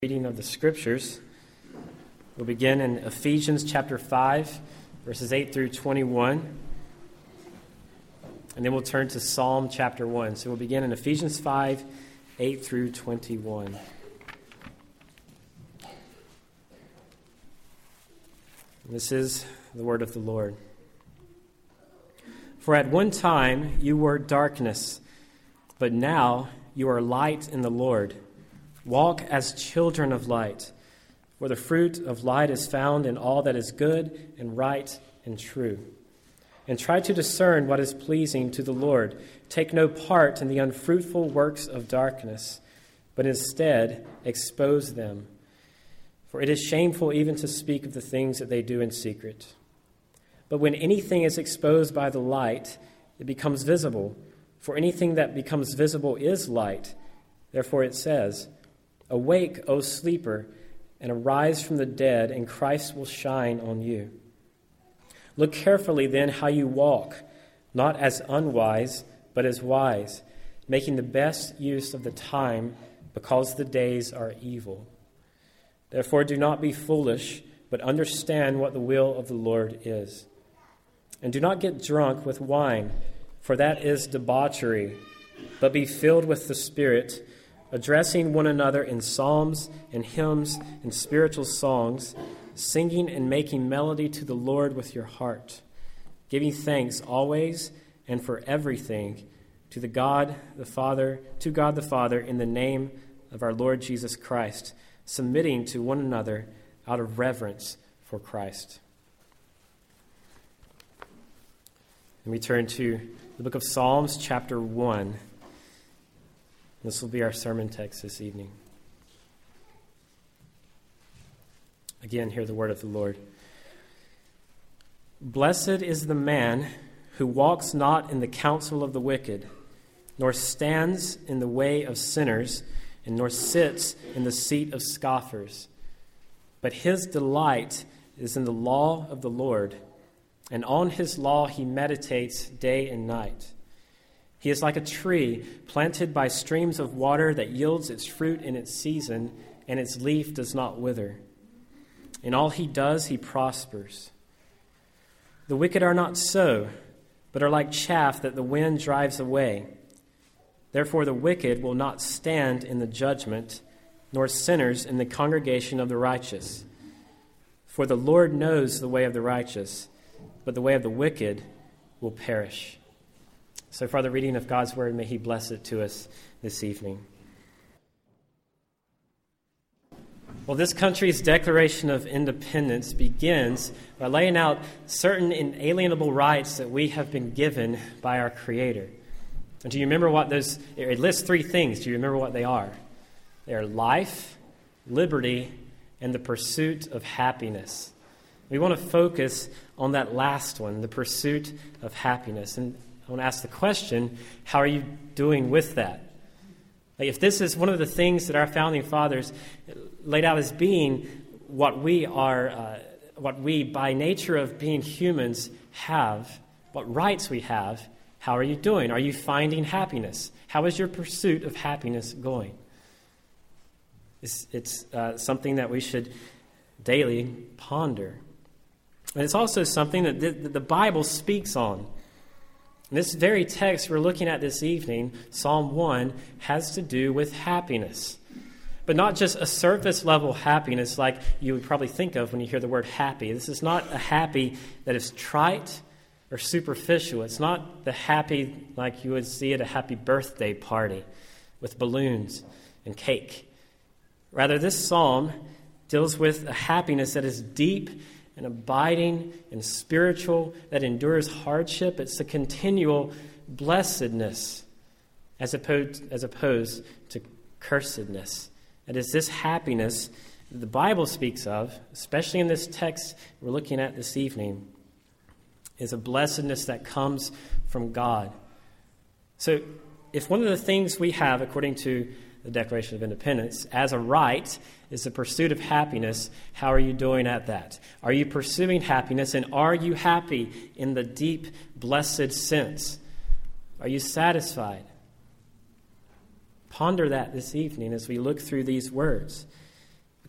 Reading of the Scriptures. We'll begin in Ephesians chapter 5, verses 8 through 21. And then we'll turn to Psalm chapter 1. So we'll begin in Ephesians 5, 8 through 21. And this is the word of the Lord. For at one time you were darkness, but now you are light in the Lord. Walk as children of light, for the fruit of light is found in all that is good and right and true. And try to discern what is pleasing to the Lord. Take no part in the unfruitful works of darkness, but instead expose them. For it is shameful even to speak of the things that they do in secret. But when anything is exposed by the light, it becomes visible. For anything that becomes visible is light. Therefore it says, "Awake, O sleeper, and arise from the dead, and Christ will shine on you. Look carefully then how you walk, not as unwise, but as wise, making the best use of the time, because the days are evil. Therefore do not be foolish, but understand what the will of the Lord is. And do not get drunk with wine, for that is debauchery, but be filled with the Spirit, addressing one another in psalms and hymns and spiritual songs, singing and making melody to the Lord with your heart, giving thanks always and for everything to God the Father in the name of our Lord Jesus Christ, submitting to one another out of reverence for Christ." And we turn to the book of Psalms, chapter 1. This will be our sermon text this evening. Again, hear the word of the Lord. "Blessed is the man who walks not in the counsel of the wicked, nor stands in the way of sinners, and nor sits in the seat of scoffers. But his delight is in the law of the Lord, and on his law he meditates day and night. He is like a tree planted by streams of water that yields its fruit in its season, and its leaf does not wither. In all he does, he prospers. The wicked are not so, but are like chaff that the wind drives away. Therefore the wicked will not stand in the judgment, nor sinners in the congregation of the righteous. For the Lord knows the way of the righteous, but the way of the wicked will perish." So far, the reading of God's word, may he bless it to us this evening. Well, this country's Declaration of Independence begins by laying out certain inalienable rights that we have been given by our Creator. And do you remember what those, it lists three things. Do you remember what they are? They are life, liberty, and the pursuit of happiness. We want to focus on that last one, the pursuit of happiness. And I want to ask the question, how are you doing with that? Like, if this is one of the things that our founding fathers laid out as being what we are, what we by nature of being humans have, what rights we have, how are you doing? Are you finding happiness? How is your pursuit of happiness going? It's something that we should daily ponder. And it's also something that the Bible speaks on. This very text we're looking at this evening, Psalm 1, has to do with happiness. But not just a surface level happiness like you would probably think of when you hear the word happy. This is not a happy that is trite or superficial. It's not the happy like you would see at a happy birthday party with balloons and cake. Rather, this psalm deals with a happiness that is deep and abiding and spiritual, that endures hardship. It's a continual blessedness as opposed to cursedness. It is this happiness that the Bible speaks of, especially in this text we're looking at this evening, is a blessedness that comes from God. So if one of the things we have, according to the Declaration of Independence, as a right is the pursuit of happiness, how are you doing at that? Are you pursuing happiness, and are you happy in the deep, blessed sense? Are you satisfied? Ponder that this evening as we look through these words.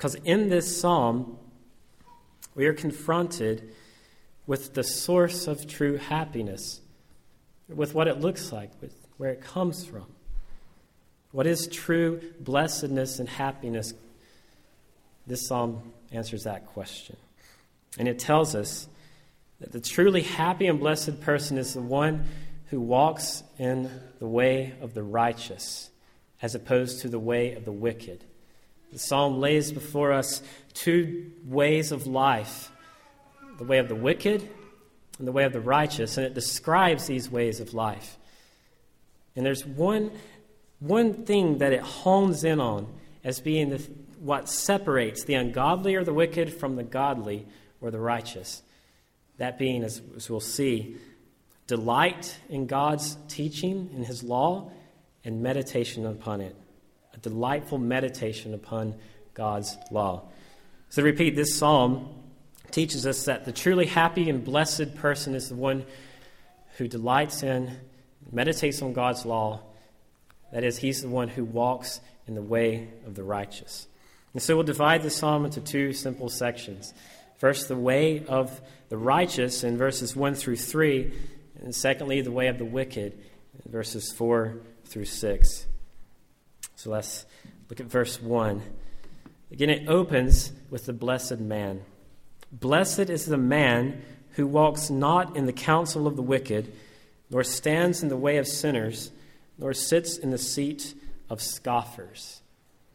Because in this psalm, we are confronted with the source of true happiness, with what it looks like, with where it comes from. What is true blessedness and happiness? This psalm answers that question. And it tells us that the truly happy and blessed person is the one who walks in the way of the righteous, as opposed to the way of the wicked. The psalm lays before us two ways of life, the way of the wicked and the way of the righteous, and it describes these ways of life. And there's one thing that it hones in on as being what separates the ungodly or the wicked from the godly or the righteous. That being, as we'll see, delight in God's teaching, in his law, and meditation upon it. A delightful meditation upon God's law. So to repeat, this psalm teaches us that the truly happy and blessed person is the one who delights in, meditates on God's law. That is, he's the one who walks in the way of the righteous. And so we'll divide the psalm into two simple sections. First, the way of the righteous in verses 1 through 3, and secondly, the way of the wicked in verses 4 through 6. So let's look at verse 1. Again, it opens with the blessed man. Blessed is the man who walks not in the counsel of the wicked, nor stands in the way of sinners, nor sits in the seat of scoffers.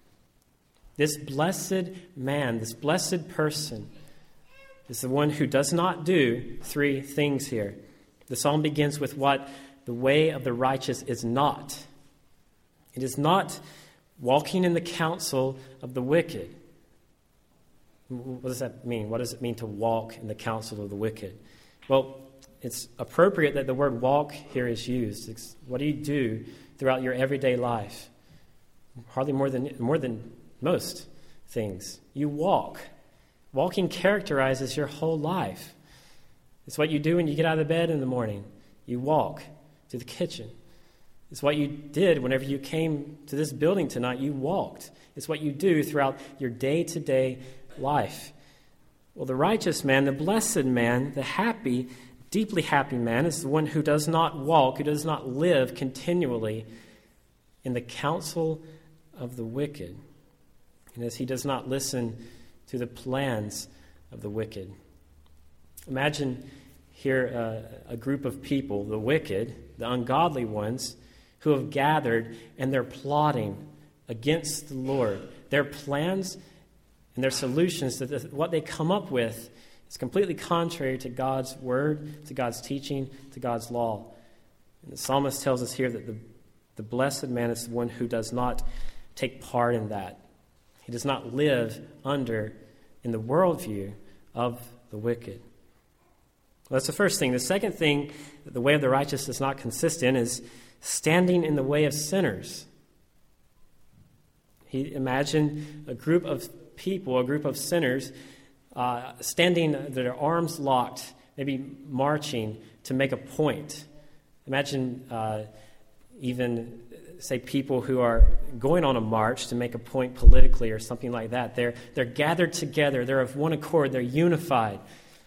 This blessed man, this blessed person, is the one who does not do three things here. The psalm begins with what the way of the righteous is not. It is not walking in the counsel of the wicked. What does that mean? What does it mean to walk in the counsel of the wicked? Well, it's appropriate that the word walk here is used. It's what do you do throughout your everyday life? Hardly more than most things. You walk. Walking characterizes your whole life. It's what you do when you get out of bed in the morning. You walk to the kitchen. It's what you did whenever you came to this building tonight. You walked. It's what you do throughout your day-to-day life. Well, the righteous man, the blessed man, the happy, deeply happy man is the one who does not walk, who does not live continually in the counsel of the wicked. And as he does not listen to the plans of the wicked. Imagine here a group of people, the wicked, the ungodly ones, who have gathered and they're plotting against the Lord. Their plans and their solutions, what they come up with, is completely contrary to God's word, to God's teaching, to God's law. And the psalmist tells us here that the blessed man is the one who does not take part in that. He does not live in the worldview of the wicked. Well, that's the first thing. The second thing that the way of the righteous does not consist in is standing in the way of sinners. Imagine a group of people, a group of sinners, standing, their arms locked, maybe marching to make a point. Imagine even, say, people who are going on a march to make a point politically or something like that. They're gathered together. They're of one accord. They're unified.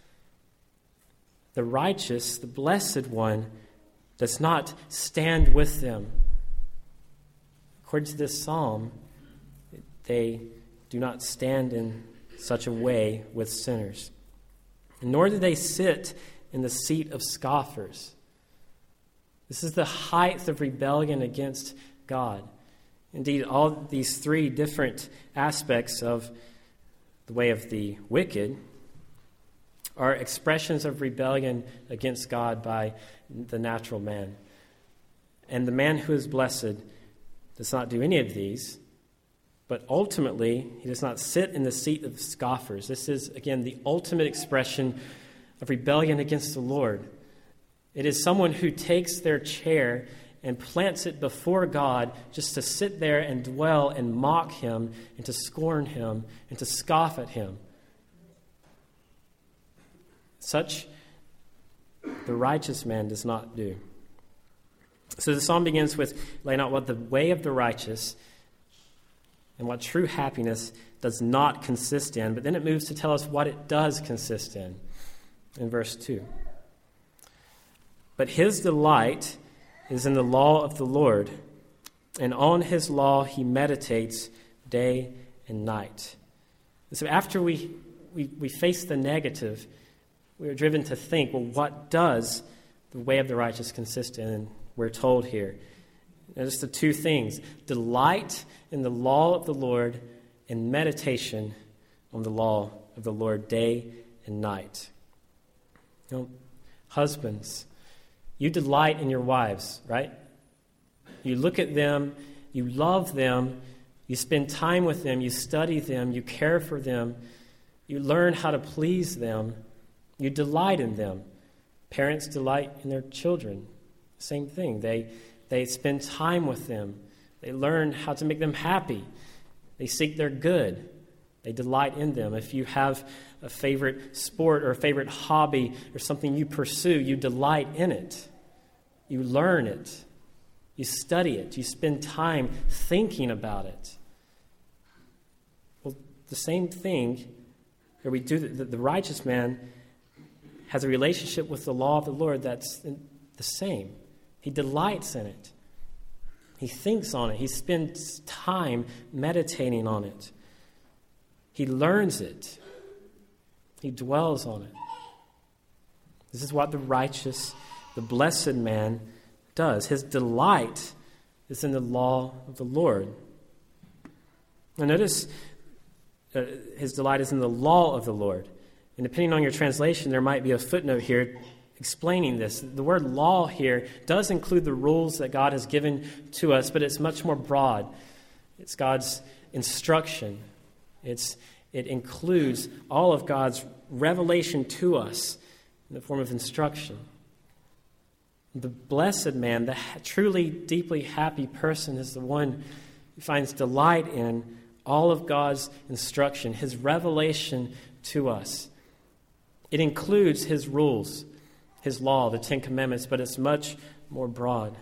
The righteous, the blessed one, does not stand with them. According to this psalm, they do not stand in such a way with sinners. Nor do they sit in the seat of scoffers. This is the height of rebellion against God. Indeed, all these three different aspects of the way of the wicked are expressions of rebellion against God by the natural man. And the man who is blessed does not do any of these, but ultimately he does not sit in the seat of scoffers. This is, again, the ultimate expression of rebellion against the Lord. It is someone who takes their chair and plants it before God just to sit there and dwell and mock him and to scorn him and to scoff at him. Such the righteous man does not do. So the psalm begins with laying out what the way of the righteous, and what true happiness does not consist in. But then it moves to tell us what it does consist in verse 2. But his delight is in the law of the Lord, and on his law he meditates day and night. And so after we face the negative, we are driven to think, well, what does the way of the righteous consist in? And we're told here. Notice the two things: delight in the law of the Lord and meditation on the law of the Lord day and night. You know, husbands, you delight in your wives, right? You look at them, you love them, you spend time with them, you study them, you care for them, you learn how to please them, you delight in them. Parents delight in their children. Same thing. They spend time with them. They learn how to make them happy. They seek their good. They delight in them. If you have a favorite sport or a favorite hobby or something you pursue, you delight in it. You learn it. You study it. You spend time thinking about it. Well, the same thing, or we do the righteous man has a relationship with the law of the Lord that's the same. He delights in it. He thinks on it. He spends time meditating on it. He learns it. He dwells on it. This is what the righteous, the blessed man does. His delight is in the law of the Lord. Now notice his delight is in the law of the Lord. And depending on your translation, there might be a footnote here explaining this. The word law here does include the rules that God has given to us, but it's much more broad. It's God's instruction. It includes all of God's revelation to us in the form of instruction. The blessed man, the truly deeply happy person, is the one who finds delight in all of God's instruction, his revelation to us. It includes his rules, his law, the Ten Commandments, but it's much more broad.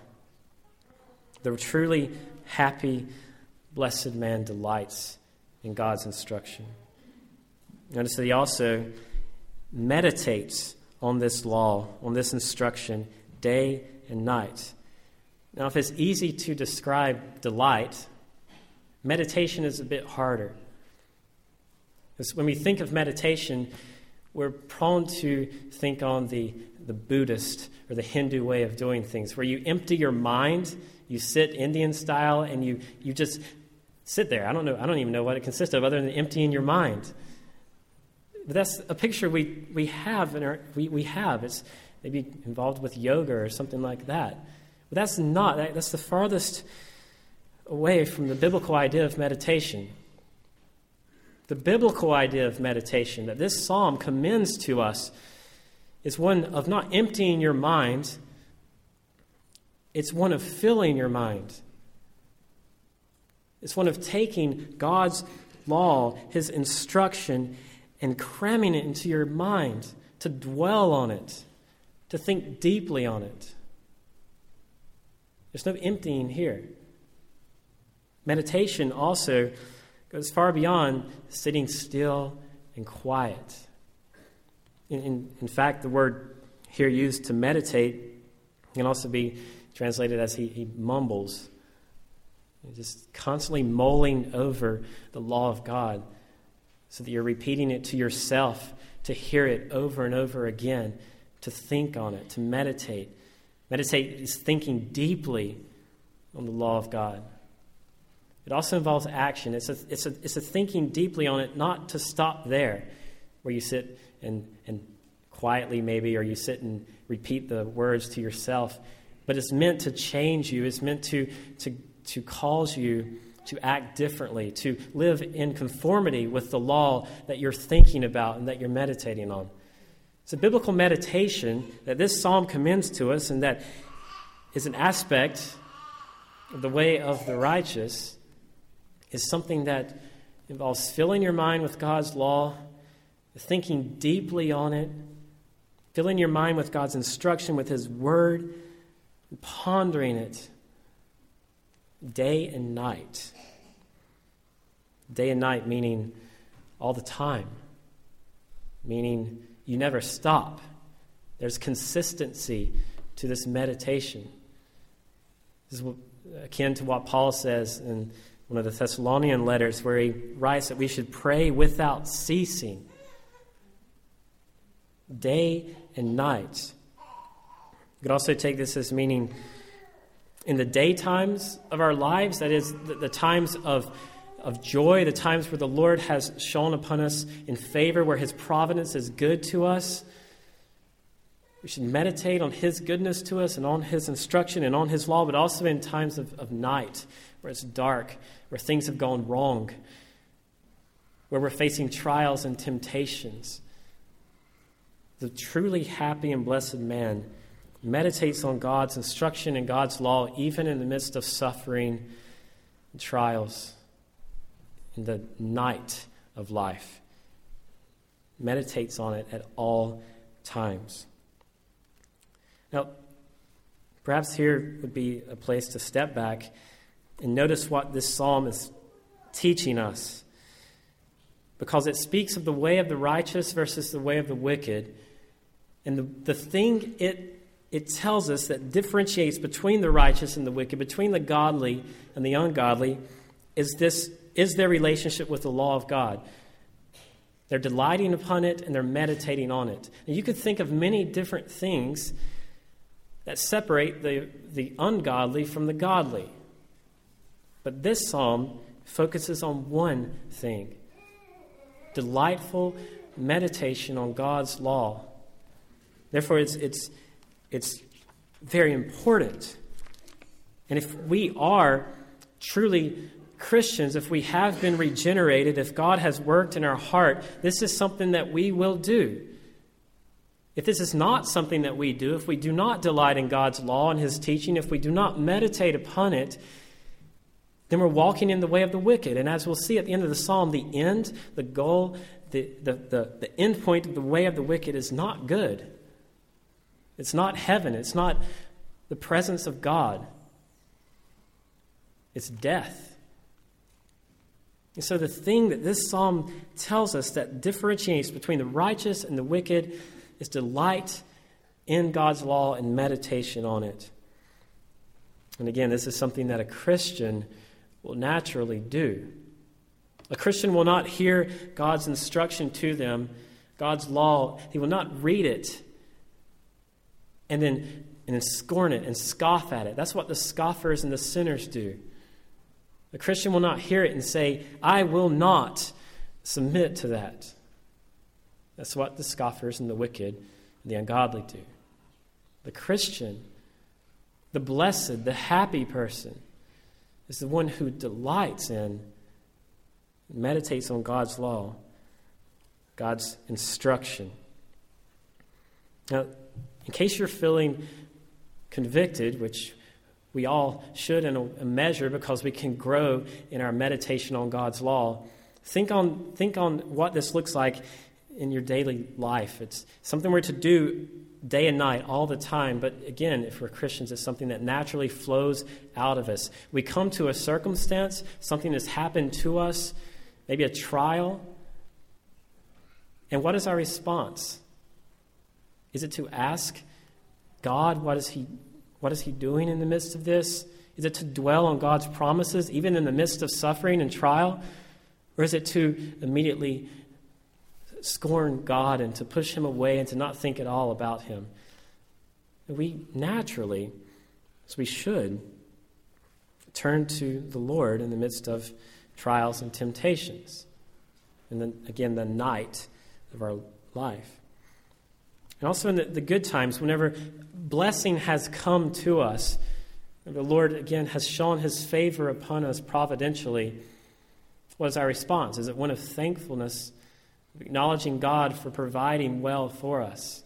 The truly happy, blessed man delights in God's instruction. Notice that he also meditates on this law, on this instruction, day and night. Now, if it's easy to describe delight, meditation is a bit harder. Because when we think of meditation, we're prone to think on the Buddhist or the Hindu way of doing things, where you empty your mind, you sit Indian style, and you just sit there. I don't even know what it consists of other than emptying your mind. But that's a picture we have we have. It's maybe involved with yoga or something like that. But that's the farthest away from the biblical idea of meditation. The biblical idea of meditation that this psalm commends to us is one of not emptying your mind, it's one of filling your mind. It's one of taking God's law, his instruction, and cramming it into your mind, to dwell on it, to think deeply on it. There's no emptying here. Meditation also goes far beyond sitting still and quiet. In fact, the word here used to meditate can also be translated as he mumbles. Just constantly mulling over the law of God so that you're repeating it to yourself, to hear it over and over again, to think on it, to meditate. Meditate is thinking deeply on the law of God. It also involves action. It's a thinking deeply on it, not to stop there, where you sit and quietly maybe, or you sit and repeat the words to yourself. But it's meant to change you. It's meant to cause you to act differently, to live in conformity with the law that you're thinking about and that you're meditating on. It's a biblical meditation that this psalm commends to us, and that is an aspect of the way of the righteous, is something that involves filling your mind with God's law, thinking deeply on it, filling your mind with God's instruction, with his word, and pondering it day and night. Day and night meaning all the time, meaning you never stop. There's consistency to this meditation. This is akin to what Paul says in one of the Thessalonian letters, where he writes that we should pray without ceasing, day and night. You could also take this as meaning in the daytimes of our lives, that is, the times of joy, the times where the Lord has shone upon us in favor, where his providence is good to us. We should meditate on his goodness to us and on his instruction and on his law, but also in times of night, where it's dark, where things have gone wrong, where we're facing trials and temptations. The truly happy and blessed man meditates on God's instruction and God's law, even in the midst of suffering and trials in the night of life. Meditates on it at all times. Now, perhaps here would be a place to step back and notice what this psalm is teaching us, because it speaks of the way of the righteous versus the way of the wicked. And the thing it tells us that differentiates between the righteous and the wicked, between the godly and the ungodly, is their relationship with the law of God. They're delighting upon it and they're meditating on it. And you could think of many different things that separate the ungodly from the godly. But this psalm focuses on one thing: delightful meditation on God's law. Therefore, it's very important. And if we are truly Christians, if we have been regenerated, if God has worked in our heart, this is something that we will do. If this is not something that we do, if we do not delight in God's law and his teaching, if we do not meditate upon it, then we're walking in the way of the wicked. And as we'll see at the end of the psalm, the end, the goal, the end point of the way of the wicked is not good. It's not heaven. It's not the presence of God. It's death. And so the thing that this psalm tells us that differentiates between the righteous and the wicked is delight in God's law and meditation on it. And again, this is something that a Christian will naturally do. A Christian will not hear God's instruction to them, God's law. He will not read it and then scorn it and scoff at it. That's what the scoffers and the sinners do. A Christian will not hear it and say, I will not submit to that. That's what the scoffers and the wicked and the ungodly do. The Christian, the blessed, the happy person, is the one who delights in, meditates on God's law, God's instruction. Now, in case you're feeling convicted, which we all should in a measure because we can grow in our meditation on God's law, think on what this looks like in your daily life. It's something we're to do day and night all the time. But again, if we're Christians, it's something that naturally flows out of us. We come to a circumstance, something has happened to us, maybe a trial. And what is our response? Is it to ask God, what is he doing in the midst of this? Is it to dwell on God's promises, even in the midst of suffering and trial? Or is it to immediately scorn God and to push him away and to not think at all about him? We naturally, as we should, turn to the Lord in the midst of trials and temptations. And then, again, the night of our life. And also in the good times, whenever blessing has come to us, and the Lord, again, has shown his favor upon us providentially, what is our response? Is it one of thankfulness, acknowledging God for providing well for us?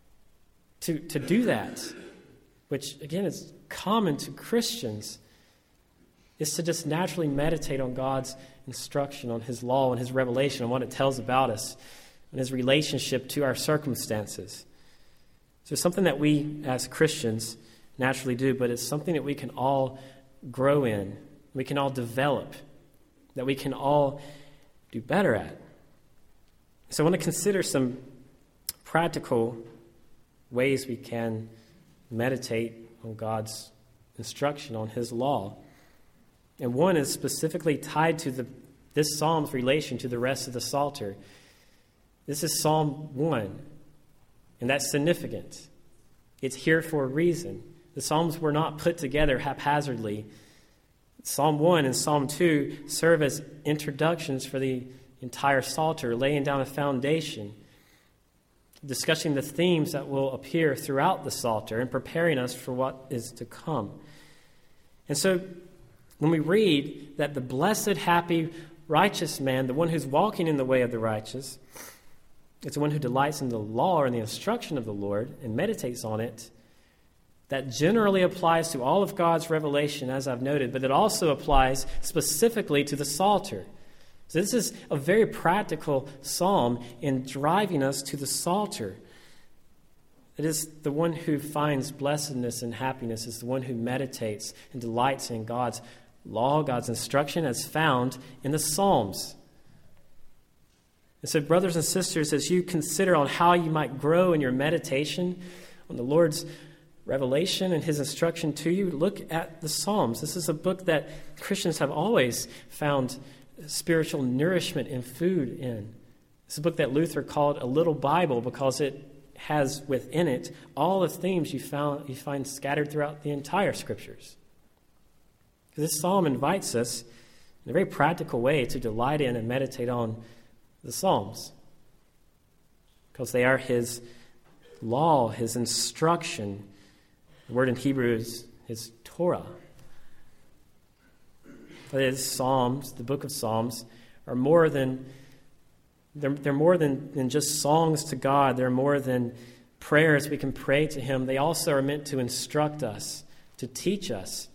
To do that, which, again, is common to Christians, is to just naturally meditate on God's instruction, on his law and his revelation, on what it tells about us, and his relationship to our circumstances. So it's something that we as Christians naturally do, but it's something that we can all grow in. We can all develop. that we can all do better at. So I want to consider some practical ways we can meditate on God's instruction, on his law. And one is specifically tied to this psalm's relation to the rest of the Psalter. This is Psalm 1, and that's significant. It's here for a reason. The Psalms were not put together haphazardly. Psalm 1 and Psalm 2 serve as introductions for the entire Psalter, laying down a foundation, discussing the themes that will appear throughout the Psalter and preparing us for what is to come. And so when we read that the blessed, happy, righteous man, the one who's walking in the way of the righteous, it's the one who delights in the law or in the instruction of the Lord and meditates on it, that generally applies to all of God's revelation, as I've noted, but it also applies specifically to the Psalter. So this is a very practical psalm in driving us to the Psalter. It is the one who finds blessedness and happiness, is the one who meditates and delights in God's law, God's instruction as found in the Psalms. And so, brothers and sisters, as you consider on how you might grow in your meditation on the Lord's revelation and his instruction to you, look at the Psalms. This is a book that Christians have always found spiritual nourishment and food in. It's a book that Luther called a little Bible because it has within it all the themes you find scattered throughout the entire Scriptures. This psalm invites us in a very practical way to delight in and meditate on the Psalms, because they are his law, his instruction. The word in Hebrew is his Torah. His Psalms, the book of Psalms, are more than they're more than just songs to God. They're more than prayers we can pray to him. They also are meant to instruct us, to teach us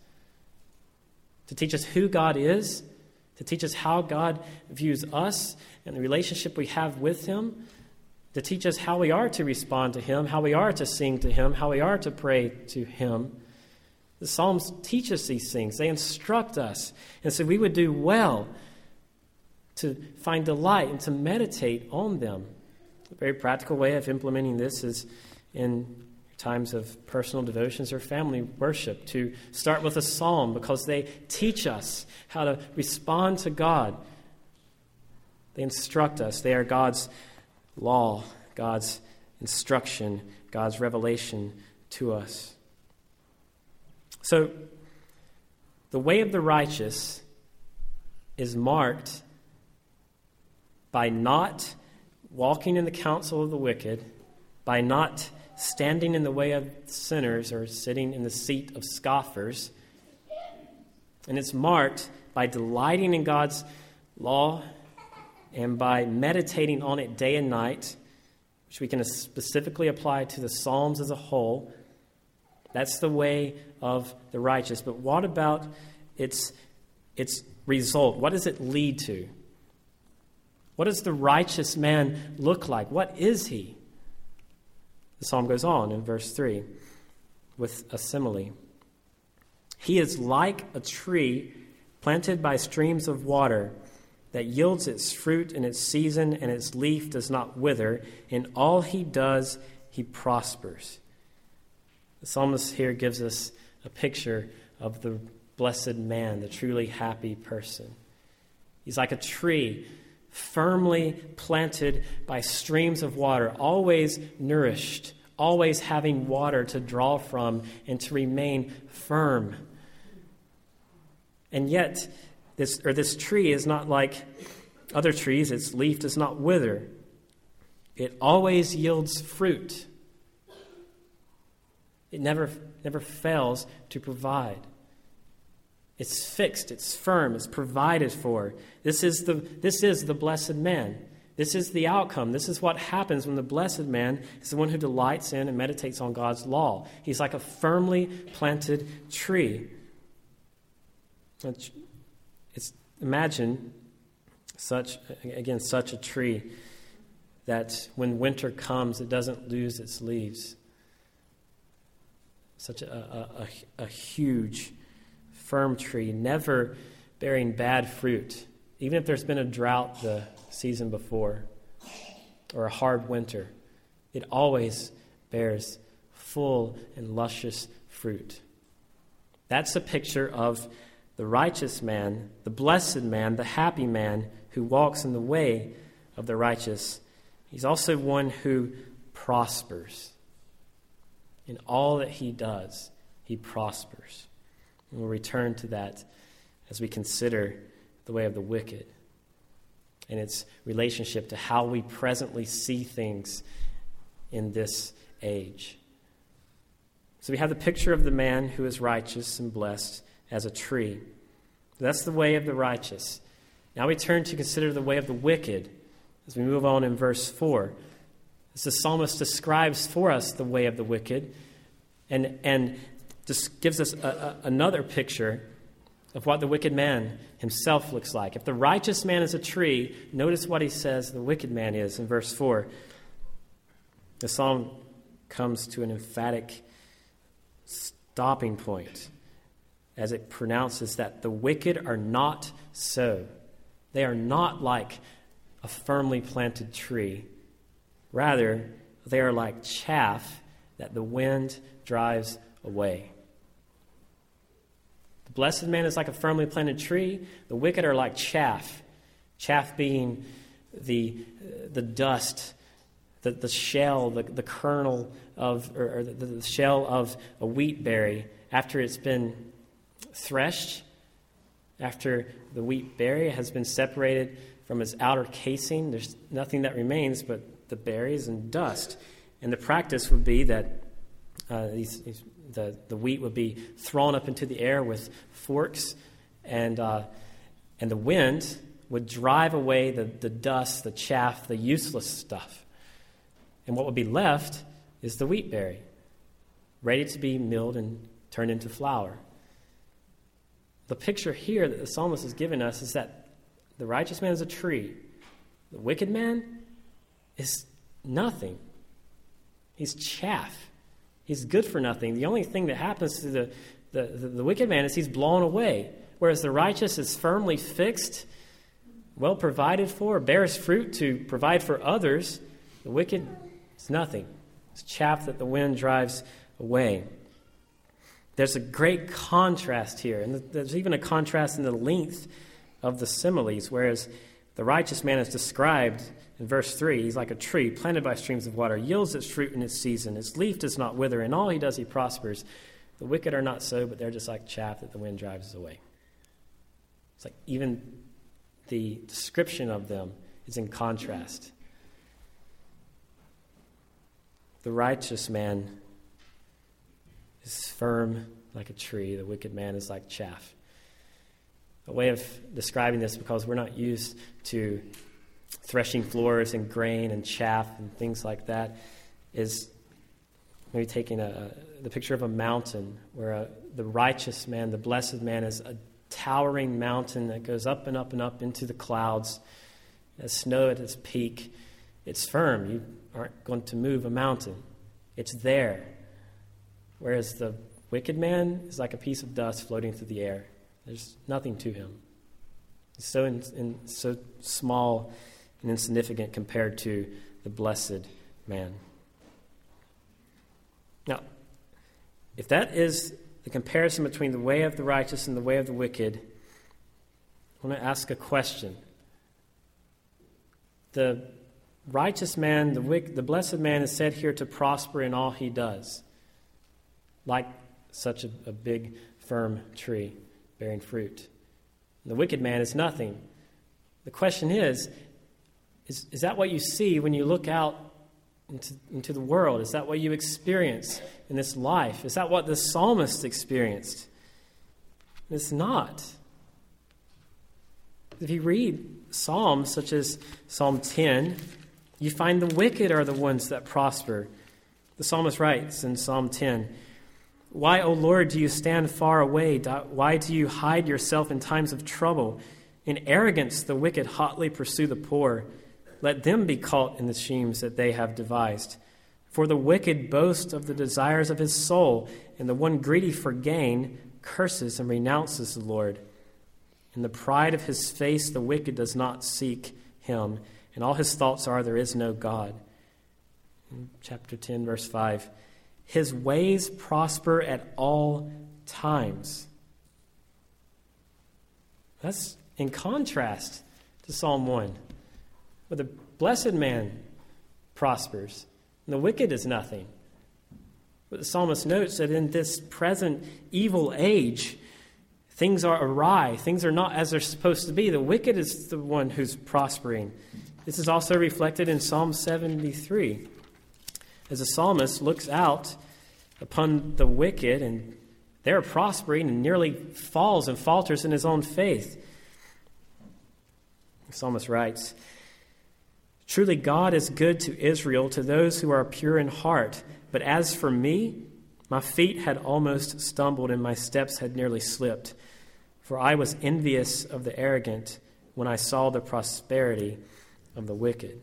who God is, to teach us how God views us and the relationship we have with him, to teach us how we are to respond to him, how we are to sing to him, how we are to pray to him. The Psalms teach us these things. They instruct us. And so we would do well to find delight and to meditate on them. A very practical way of implementing this is in times of personal devotions or family worship, to start with a psalm, because they teach us how to respond to God. They instruct us. They are God's law, God's instruction, God's revelation to us. So, the way of the righteous is marked by not walking in the counsel of the wicked, by not standing in the way of sinners or sitting in the seat of scoffers. And it's marked by delighting in God's law and by meditating on it day and night, which we can specifically apply to the Psalms as a whole. That's the way of the righteous. But what about its result? What does it lead to? What does the righteous man look like? What is he? The psalm goes on in verse 3 with a simile. He is like a tree planted by streams of water that yields its fruit in its season, and its leaf does not wither. In all he does, he prospers. The psalmist here gives us a picture of the blessed man, the truly happy person. He's like a tree firmly planted by streams of water, always nourished, always having water to draw from and to remain firm. And yet, this tree is not like other trees. Its leaf does not wither. It always yields fruit. It never fails to provide. It's fixed, it's firm, it's provided for. This is the blessed man. This is the outcome. This is what happens when the blessed man is the one who delights in and meditates on God's law. He's like a firmly planted tree. Imagine such a tree that when winter comes, it doesn't lose its leaves. Such a huge, firm tree, never bearing bad fruit. even if there's been a drought the season before or a hard winter, it always bears full and luscious fruit. That's a picture of the righteous man, the blessed man, the happy man who walks in the way of the righteous. He's also one who prospers. In all that he does, he prospers. And we'll return to that as we consider the way of the wicked and its relationship to how we presently see things in this age. So we have the picture of the man who is righteous and blessed as a tree. That's the way of the righteous. Now we turn to consider the way of the wicked as we move on in verse 4. As the psalmist describes for us the way of the wicked and just gives us another picture of what the wicked man himself looks like. If the righteous man is a tree, notice what he says the wicked man is in verse 4. The psalm comes to an emphatic stopping point as it pronounces that the wicked are not so. They are not like a firmly planted tree. Rather, they are like chaff that the wind drives away. The blessed man is like a firmly planted tree. The wicked are like chaff. Chaff being the dust, the shell, the kernel of, or the shell of a wheat berry after it's been threshed, after the wheat berry has been separated from its outer casing. There's nothing that remains but the berries and dust. And the practice would be that the wheat would be thrown up into the air with forks, and the wind would drive away the dust, the chaff, the useless stuff. And what would be left is the wheat berry, ready to be milled and turned into flour. The picture here that the psalmist has given us is that the righteous man is a tree. The wicked man is nothing. He's chaff. He's good for nothing. The only thing that happens to the wicked man is he's blown away, whereas the righteous is firmly fixed, well provided for, bears fruit to provide for others. The wicked is nothing. It's chaff that the wind drives away. There's a great contrast here, and there's even a contrast in the length of the similes, whereas the righteous man is described in verse 3. He's like a tree planted by streams of water, yields its fruit in its season. Its leaf does not wither. In all he does, he prospers. The wicked are not so, but they're just like chaff that the wind drives away. It's like even the description of them is in contrast. The righteous man is firm like a tree. The wicked man is like chaff. A way of describing this, because we're not used to threshing floors and grain and chaff and things like that, is maybe taking the picture of a mountain where the righteous man, the blessed man, is a towering mountain that goes up and up and up into the clouds. As snow at its peak, it's firm. You aren't going to move a mountain. It's there. Whereas the wicked man is like a piece of dust floating through the air. There's nothing to him. He's so small and insignificant compared to the blessed man. Now, if that is the comparison between the way of the righteous and the way of the wicked, I want to ask a question. The righteous man, the blessed man, is said here to prosper in all he does, like such a big, firm tree bearing fruit. The wicked man is nothing. The question is that what you see when you look out into the world? Is that what you experience in this life? Is that what the psalmist experienced? It's not. If you read Psalms such as Psalm 10, you find the wicked are the ones that prosper. The psalmist writes in Psalm 10, "Why, O Lord, do you stand far away? Why do you hide yourself in times of trouble? In arrogance the wicked hotly pursue the poor. Let them be caught in the schemes that they have devised. For the wicked boasts of the desires of his soul, and the one greedy for gain curses and renounces the Lord. In the pride of his face, the wicked does not seek him, and all his thoughts are, there is no God. In chapter 10, verse 5, his ways prosper at all times. That's in contrast to Psalm 1, where the blessed man prospers, and the wicked is nothing. But the psalmist notes that in this present evil age, things are awry. Things are not as they're supposed to be. The wicked is the one who's prospering. This is also reflected in Psalm 73, as the psalmist looks out upon the wicked, and they're prospering and nearly falls and falters in his own faith. The psalmist writes, "Truly God is good to Israel, to those who are pure in heart. But as for me, my feet had almost stumbled and my steps had nearly slipped. For I was envious of the arrogant when I saw the prosperity of the wicked."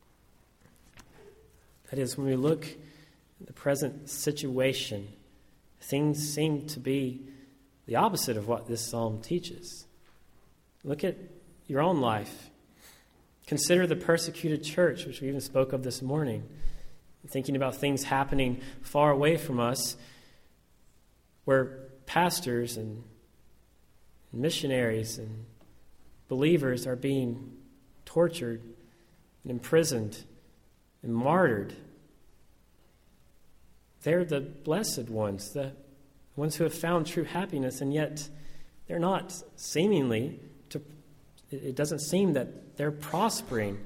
That is, when we look at the present situation, things seem to be the opposite of what this psalm teaches. Look at your own life. Consider the persecuted church, which we even spoke of this morning. Thinking about things happening far away from us, where pastors and missionaries and believers are being tortured and imprisoned and martyred. They're the blessed ones, the ones who have found true happiness, and yet they're not seemingly, it doesn't seem that they're prospering.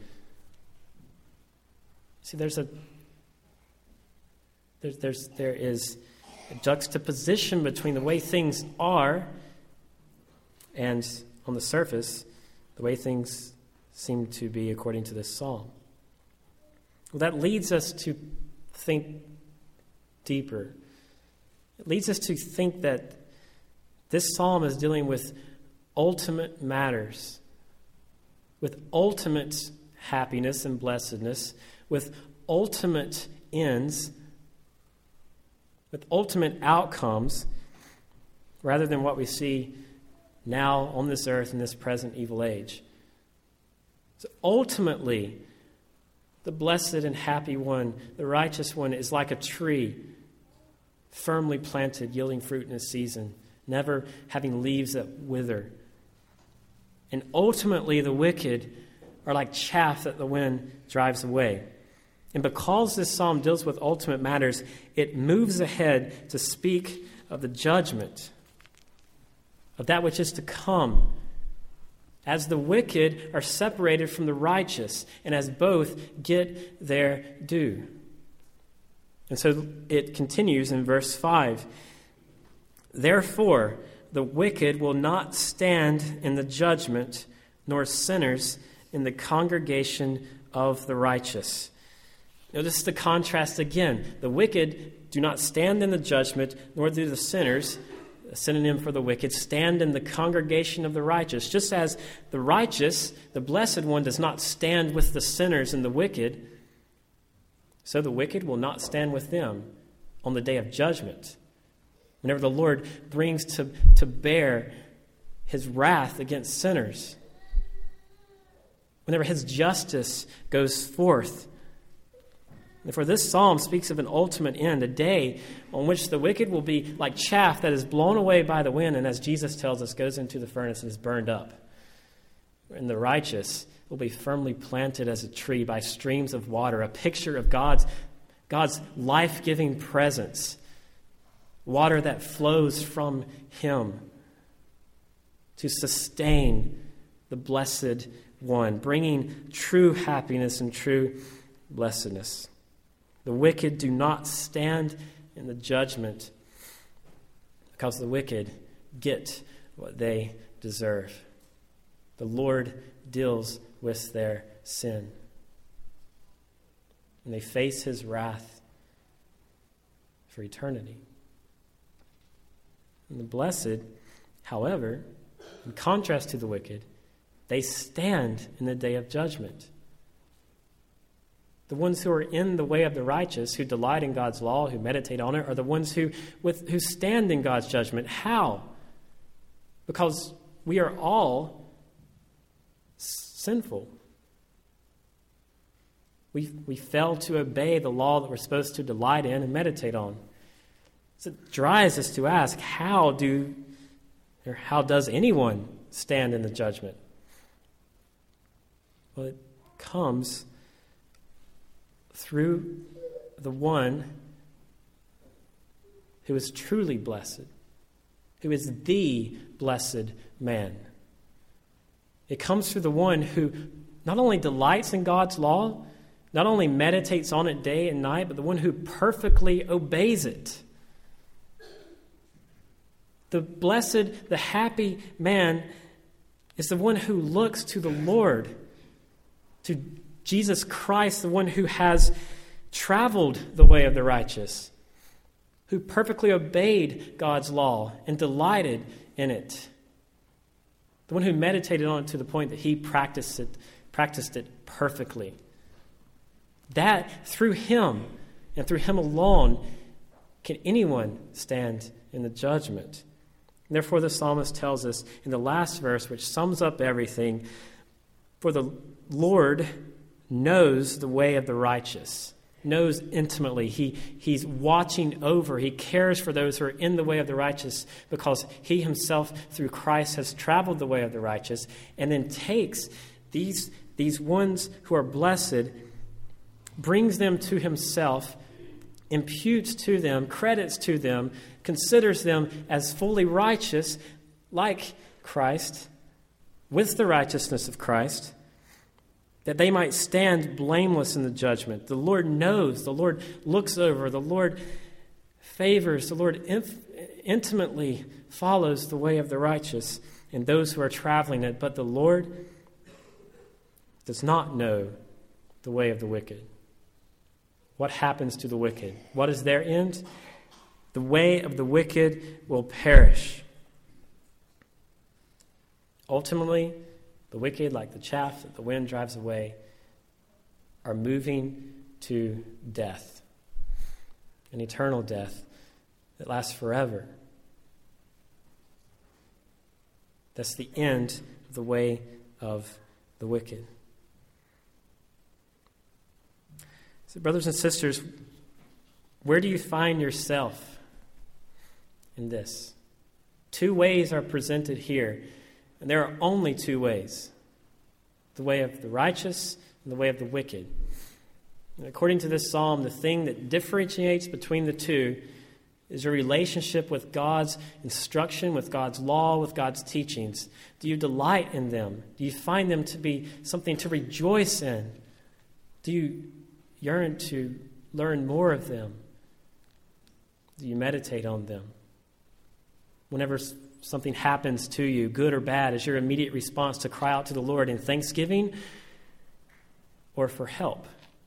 See, there is a juxtaposition between the way things are and, on the surface, the way things seem to be according to this psalm. Well, that leads us to think deeper. It leads us to think that this psalm is dealing with ultimate matters, with ultimate happiness and blessedness, with ultimate ends, with ultimate outcomes, rather than what we see now on this earth in this present evil age. So ultimately, the blessed and happy one, the righteous one, is like a tree firmly planted, yielding fruit in its season, never having leaves that wither. And ultimately, the wicked are like chaff that the wind drives away. And because this psalm deals with ultimate matters, it moves ahead to speak of the judgment, of that which is to come, as the wicked are separated from the righteous, and as both get their due. And so it continues in verse 5. "Therefore, the wicked will not stand in the judgment, nor sinners in the congregation of the righteous." Notice the contrast again. The wicked do not stand in the judgment, nor do the sinners, a synonym for the wicked, stand in the congregation of the righteous. Just as the righteous, the blessed one, does not stand with the sinners and the wicked, so the wicked will not stand with them on the day of judgment, whenever the Lord brings to bear his wrath against sinners, whenever his justice goes forth. Therefore, this psalm speaks of an ultimate end, a day on which the wicked will be like chaff that is blown away by the wind, and as Jesus tells us, goes into the furnace and is burned up. And the righteous will be firmly planted as a tree by streams of water, a picture of God's life-giving presence, water that flows from him to sustain the blessed one, bringing true happiness and true blessedness. The wicked do not stand in the judgment because the wicked get what they deserve. The Lord deals with their sin, and they face his wrath for eternity. And the blessed, however, in contrast to the wicked, they stand in the day of judgment. The ones who are in the way of the righteous, who delight in God's law, who meditate on it, are the ones who stand in God's judgment. How? Because we are all sinful. We fail to obey the law that we're supposed to delight in and meditate on. So it drives us to ask, how does anyone stand in the judgment? Well, it comes through the one who is truly blessed, who is the blessed man. It comes through the one who not only delights in God's law, not only meditates on it day and night, but the one who perfectly obeys it. The blessed, the happy man is the one who looks to the Lord, to Jesus Christ, the one who has traveled the way of the righteous, who perfectly obeyed God's law and delighted in it. The one who meditated on it to the point that he practiced it perfectly. That, through him and through him alone, can anyone stand in the judgment. And therefore, the psalmist tells us in the last verse, which sums up everything, for the Lord knows the way of the righteous, knows intimately. He's watching over. He cares for those who are in the way of the righteous because he himself, through Christ, has traveled the way of the righteous, and then takes these ones who are blessed, brings them to himself, imputes to them, credits to them, considers them as fully righteous, like Christ, with the righteousness of Christ, that they might stand blameless in the judgment. The Lord knows, the Lord looks over, the Lord favors, the Lord intimately follows the way of the righteous and those who are traveling it, but the Lord does not know the way of the wicked. What happens to the wicked? What is their end? The way of the wicked will perish. Ultimately, the wicked, like the chaff that the wind drives away, are moving to death, an eternal death that lasts forever. That's the end of the way of the wicked. So, brothers and sisters, where do you find yourself in this? Two ways are presented here, and there are only two ways: the way of the righteous and the way of the wicked. And according to this psalm, the thing that differentiates between the two is your relationship with God's instruction, with God's law, with God's teachings. Do you delight in them? Do you find them to be something to rejoice in? Do you yearn to learn more of them? Do you meditate on them? Whenever something happens to you, good or bad, is your immediate response to cry out to the Lord in thanksgiving or for help?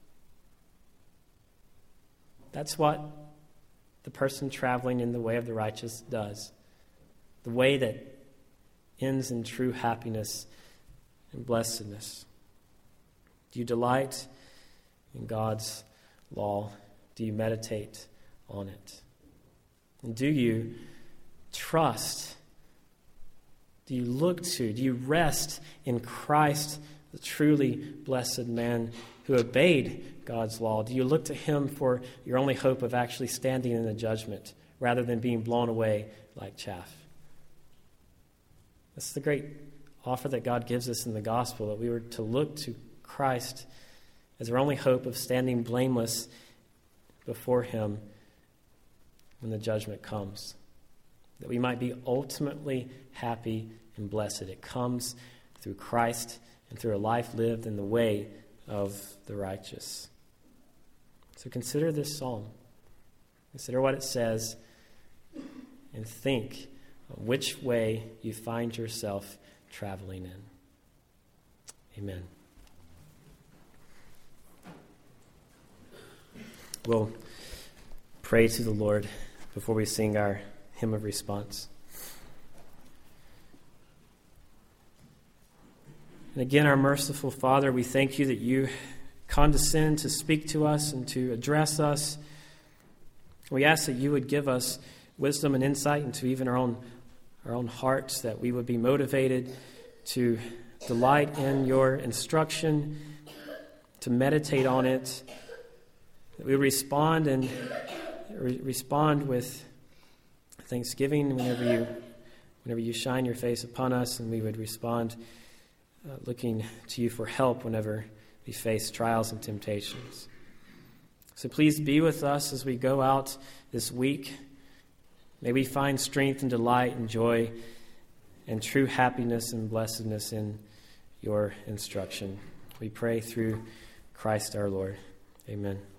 That's what the person traveling in the way of the righteous does. The way that ends in true happiness and blessedness. Do you delight in God's law? Do you meditate on it? And do you trust? Do you look to? Do you rest in Christ, the truly blessed man who obeyed God's law? Do you look to him for your only hope of actually standing in the judgment rather than being blown away like chaff? That's the great offer that God gives us in the gospel, that we were to look to Christ as our only hope of standing blameless before him when the judgment comes, that we might be ultimately happy and blessed. It comes through Christ and through a life lived in the way of the righteous. So consider this psalm. Consider what it says and think of which way you find yourself traveling in. Amen. We'll pray to the Lord before we sing our hymn of response. And again, our merciful Father, we thank you that you condescend to speak to us and to address us. We ask that you would give us wisdom and insight into even our our own hearts, that we would be motivated to delight in your instruction, to meditate on it, that we respond and respond with thanksgiving whenever you shine your face upon us, and we would respond looking to you for help whenever we face trials and temptations. So please be with us as we go out this week. May we find strength and delight and joy and true happiness and blessedness in your instruction. We pray through Christ our Lord. Amen.